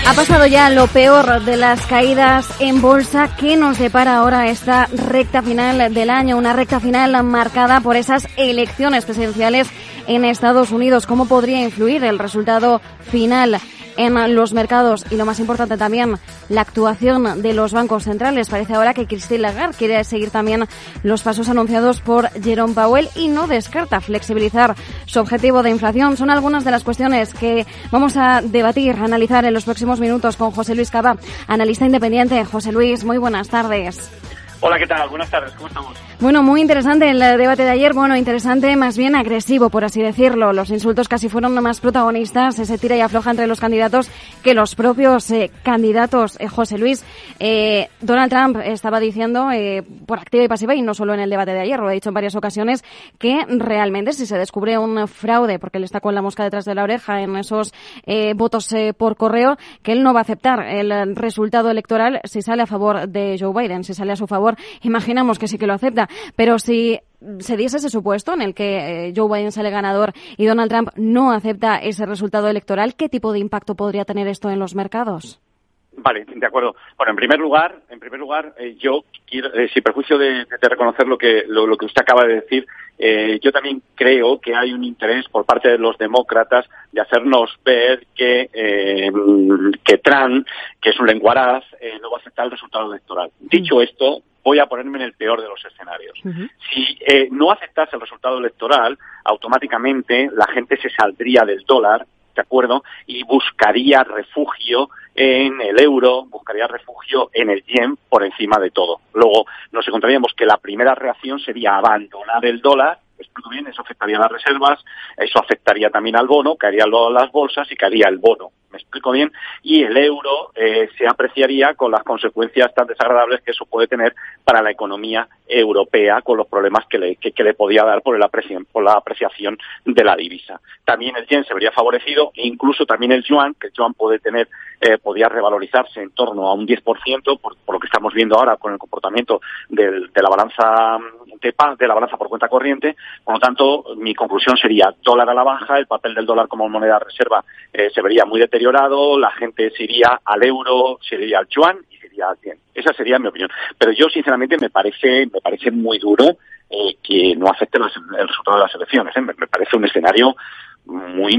Ha pasado ya lo peor de las caídas en bolsa. ¿Qué nos depara ahora esta recta final del año? Una recta final marcada por esas elecciones presidenciales en Estados Unidos. ¿Cómo podría influir el resultado final en los mercados? Y lo más importante también, la actuación de los bancos centrales. Parece ahora que Christine Lagarde quiere seguir también los pasos anunciados por Jerome Powell y no descarta flexibilizar su objetivo de inflación. Son algunas de las cuestiones que vamos a debatir, analizar en los próximos minutos con José Luis Caba, analista independiente. José Luis, muy buenas tardes. Hola, ¿qué tal? Buenas tardes, ¿cómo estamos? Bueno, muy interesante el debate de ayer. Bueno, interesante, más bien agresivo, por así decirlo. Los insultos casi fueron más protagonistas, ese tira y afloja entre los candidatos que los propios candidatos. José Luis, Donald Trump estaba diciendo, por activa y pasiva, y no solo en el debate de ayer, lo ha dicho en varias ocasiones, que realmente si se descubre un fraude, porque le está con la mosca detrás de la oreja en esos votos por correo, que él no va a aceptar el resultado electoral si sale a favor de Joe Biden, si sale a su favor. Imaginamos que sí que lo acepta, pero si se diese ese supuesto en el que Joe Biden sale ganador y Donald Trump no acepta ese resultado electoral, ¿qué tipo de impacto podría tener esto en los mercados? Vale, de acuerdo. Bueno, en primer lugar, yo quiero, sin perjuicio de reconocer lo que usted acaba de decir, yo también creo que hay un interés por parte de los demócratas de hacernos ver que Trump, que es un lenguaraz, no va a aceptar el resultado electoral. Dicho esto, voy a ponerme en el peor de los escenarios. Si no aceptase el resultado electoral, automáticamente la gente se saldría del dólar, ¿de acuerdo? Y buscaría refugio en el euro, buscaría refugio en el yen por encima de todo. Luego nos encontraríamos que la primera reacción sería abandonar el dólar. ¿Me explico bien? Eso afectaría a las reservas, eso afectaría también al bono, caería luego las bolsas y caería el bono. ¿Me explico bien? Y el euro se apreciaría con las consecuencias tan desagradables que eso puede tener para la economía europea, con los problemas que le podía dar por la apreciación de la divisa. También el yen se vería favorecido, e incluso también el yuan, que el yuan podía revalorizarse en torno a un 10%, por lo que estamos viendo ahora con el comportamiento de la balanza de la balanza por cuenta corriente. Por lo tanto, mi conclusión sería dólar a la baja, el papel del dólar como moneda de reserva se vería muy deteriorado, la gente se iría al euro, se iría al yuan y se iría al yen. Esa sería mi opinión. Pero yo, sinceramente, me parece muy duro que no afecte el resultado de las elecciones. Me parece un escenario muy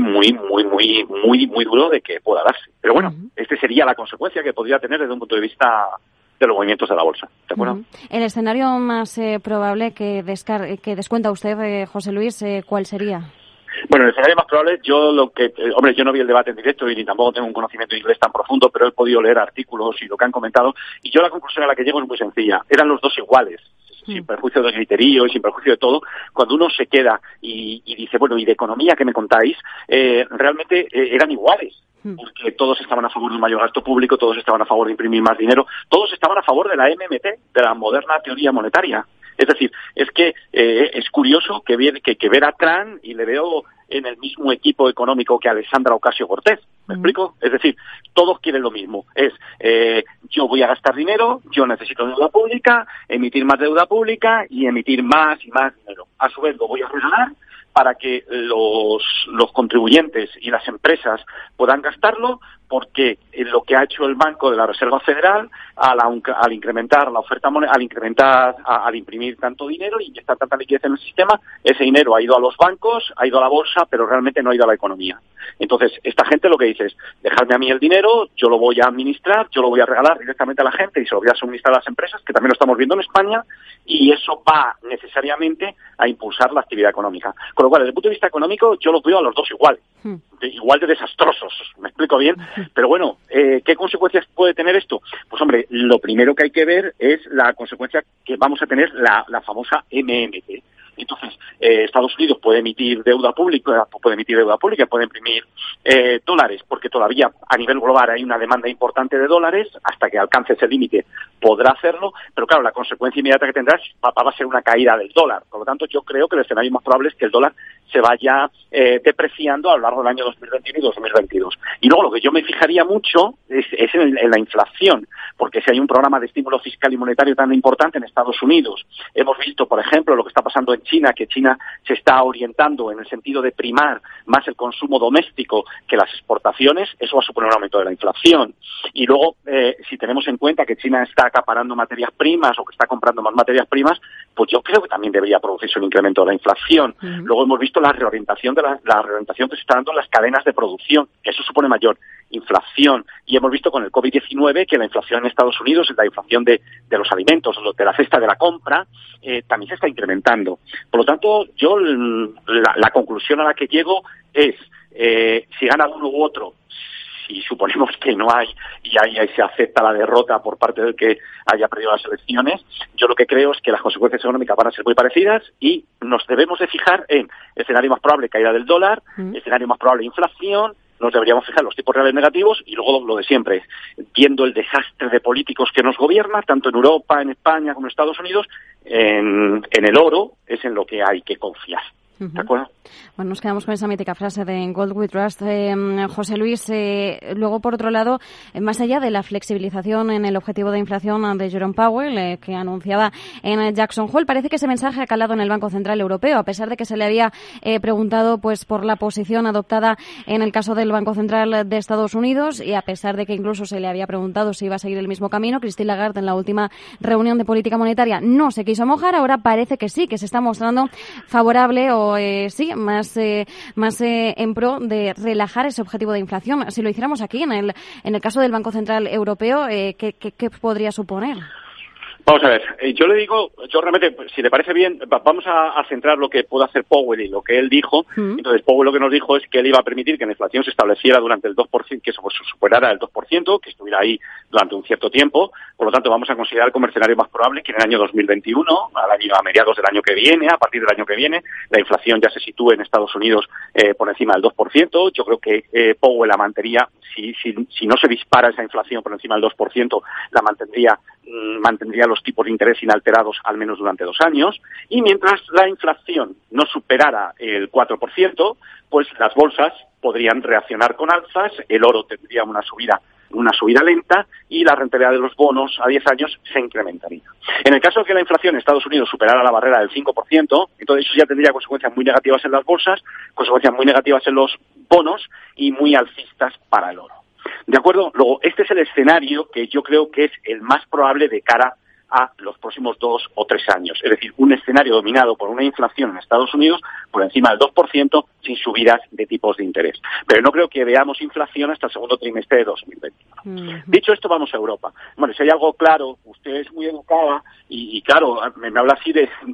duro de que pueda darse. Pero bueno, esta sería la consecuencia que podría tener desde un punto de vista de los movimientos de la bolsa, ¿de acuerdo? El escenario más probable que descuenta usted, José Luis, ¿cuál sería? Bueno, el escenario más probable, yo no vi el debate en directo y ni tampoco tengo un conocimiento de inglés tan profundo, pero he podido leer artículos y lo que han comentado, y yo la conclusión a la que llego es muy sencilla. Eran los dos iguales, sin perjuicio de criterio y sin perjuicio de todo. Cuando uno se queda y dice, bueno, ¿y de economía qué me contáis? Realmente eran iguales. Porque todos estaban a favor de un mayor gasto público, todos estaban a favor de imprimir más dinero, todos estaban a favor de la MMT, de la moderna teoría monetaria. Es decir, es que es curioso que ver a Trump y le veo en el mismo equipo económico que Alexandra Ocasio-Cortez. ¿Me explico? Es decir, todos quieren lo mismo. Yo voy a gastar dinero, yo necesito deuda pública, emitir más deuda pública y emitir más y más dinero. A su vez lo voy a regalar para que los contribuyentes y las empresas puedan gastarlo, porque lo que ha hecho el Banco de la Reserva Federal al incrementar la oferta monetaria, al imprimir tanto dinero y inyectar tanta liquidez en el sistema, ese dinero ha ido a los bancos, ha ido a la bolsa, pero realmente no ha ido a la economía. Entonces, esta gente lo que dice es, dejadme a mí el dinero, yo lo voy a administrar, yo lo voy a regalar directamente a la gente y se lo voy a suministrar a las empresas, que también lo estamos viendo en España, y eso va necesariamente a impulsar la actividad económica. Con lo cual, desde el punto de vista económico, yo los veo a los dos igual, igual de desastrosos, ¿me explico bien? Pero bueno, ¿qué consecuencias puede tener esto? Pues hombre, lo primero que hay que ver es la consecuencia que vamos a tener la famosa MMT. Entonces, Estados Unidos puede emitir deuda pública, puede imprimir dólares, porque todavía a nivel global hay una demanda importante de dólares, hasta que alcance ese límite podrá hacerlo, pero claro, la consecuencia inmediata que tendrá va a ser una caída del dólar. Por lo tanto, yo creo que el escenario más probable es que el dólar se vaya depreciando a lo largo del año 2021 y 2022. Y luego lo que yo me fijaría mucho es en la inflación, porque si hay un programa de estímulo fiscal y monetario tan importante en Estados Unidos, hemos visto, por ejemplo, lo que está pasando en China, que China se está orientando en el sentido de primar más el consumo doméstico que las exportaciones, eso va a suponer un aumento de la inflación. Y luego, si tenemos en cuenta que China está acaparando materias primas o que está comprando más materias primas, pues yo creo que también debería producirse un incremento de la inflación. Uh-huh. Luego hemos visto la reorientación que se está dando en las cadenas de producción. Eso supone mayor inflación. Y hemos visto con el COVID-19 que la inflación en Estados Unidos, la inflación de los alimentos, de la cesta de la compra, también se está incrementando. Por lo tanto, yo la conclusión a la que llego es, si gana uno u otro, si suponemos que no hay y ahí se acepta la derrota por parte del que haya perdido las elecciones, yo lo que creo es que las consecuencias económicas van a ser muy parecidas y nos debemos de fijar en escenario más probable caída del dólar, escenario más probable inflación, nos deberíamos fijar en los tipos reales negativos y luego lo de siempre, viendo el desastre de políticos que nos gobierna, tanto en Europa, en España como en Estados Unidos, en el oro es en lo que hay que confiar. ¿De acuerdo? Bueno, nos quedamos con esa mítica frase de Gold We Trust. José Luis, luego, por otro lado, más allá de la flexibilización en el objetivo de inflación de Jerome Powell, que anunciaba en Jackson Hole, parece que ese mensaje ha calado en el Banco Central Europeo, a pesar de que se le había preguntado pues por la posición adoptada en el caso del Banco Central de Estados Unidos y a pesar de que incluso se le había preguntado si iba a seguir el mismo camino. Christine Lagarde, en la última reunión de política monetaria, no se quiso mojar. Ahora parece que sí, que se está mostrando favorable o más en pro de relajar ese objetivo de inflación. Si lo hiciéramos aquí, en el caso del Banco Central Europeo, ¿qué podría suponer? Vamos a ver, yo realmente, si le parece bien, vamos a centrar lo que puede hacer Powell y lo que él dijo. Entonces, Powell lo que nos dijo es que él iba a permitir que la inflación se estableciera durante el 2%, que eso superara el 2%, que estuviera ahí durante un cierto tiempo. Por lo tanto, vamos a considerar como escenario más probable que en el año 2021, a mediados del año que viene, a partir del año que viene, la inflación ya se sitúe en Estados Unidos por encima del 2%. Yo creo que Powell la mantendría, si no se dispara esa inflación por encima del 2%, la mantendría los tipos de interés inalterados al menos durante 2 años, y mientras la inflación no superara el 4%, pues las bolsas podrían reaccionar con alzas, el oro tendría una subida lenta y la rentabilidad de los bonos a 10 años se incrementaría. En el caso de que la inflación en Estados Unidos superara la barrera del 5%, entonces eso ya tendría consecuencias muy negativas en las bolsas, consecuencias muy negativas en los bonos y muy alcistas para el oro. ¿De acuerdo? Luego, este es el escenario que yo creo que es el más probable de cara a los próximos 2 o 3 años. Es decir, un escenario dominado por una inflación en Estados Unidos por encima del 2% sin subidas de tipos de interés. Pero no creo que veamos inflación hasta el segundo trimestre de 2021. Dicho esto, vamos a Europa. Bueno, si hay algo claro, usted es muy educada y claro, me habla así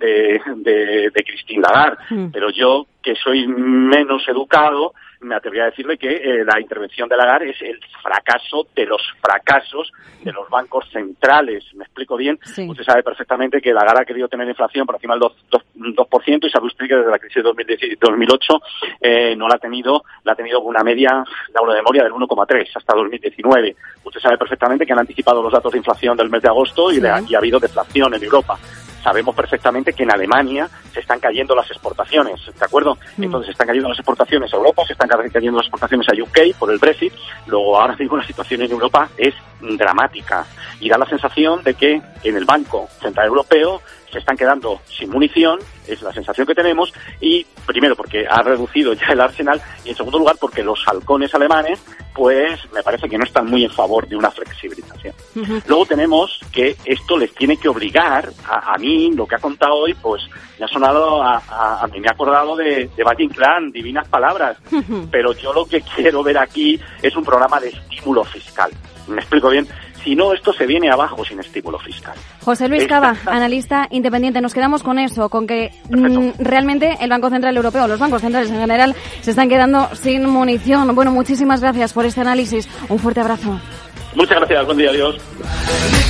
de Christine Lagarde, pero yo, que soy menos educado, me atrevería a decirle que la intervención de Lagarde es el fracaso de los fracasos de los bancos centrales. ¿Me explico bien? Sí. Usted sabe perfectamente que Lagarde ha querido tener inflación por encima del 2% y sabe usted que desde la crisis de 2008 no la ha tenido con una media, la de memoria, del 1,3 hasta 2019. Usted sabe perfectamente que han anticipado los datos de inflación del mes de agosto y ha habido deflación en Europa. Sabemos perfectamente que en Alemania se están cayendo las exportaciones, ¿de acuerdo? Entonces, están cayendo las exportaciones a Europa, se están cayendo las exportaciones a UK por el Brexit. Luego, ahora mismo la situación en Europa es dramática y da la sensación de que en el Banco Central Europeo se están quedando sin munición, es la sensación que tenemos, y primero porque ha reducido ya el arsenal y en segundo lugar porque los halcones alemanes pues me parece que no están muy en favor de una flexibilización. Luego tenemos que esto les tiene que obligar a mí, lo que ha contado hoy, pues me ha sonado a mí me ha acordado de Valle Inclán, divinas palabras, pero yo lo que quiero ver aquí es un programa de estímulo fiscal. ¿Me explico bien? Si no, esto se viene abajo sin estímulo fiscal. José Luis Cava, analista independiente. Nos quedamos con eso, con que realmente el Banco Central Europeo, los bancos centrales en general, se están quedando sin munición. Bueno, muchísimas gracias por este análisis. Un fuerte abrazo. Muchas gracias. Buen día. Adiós.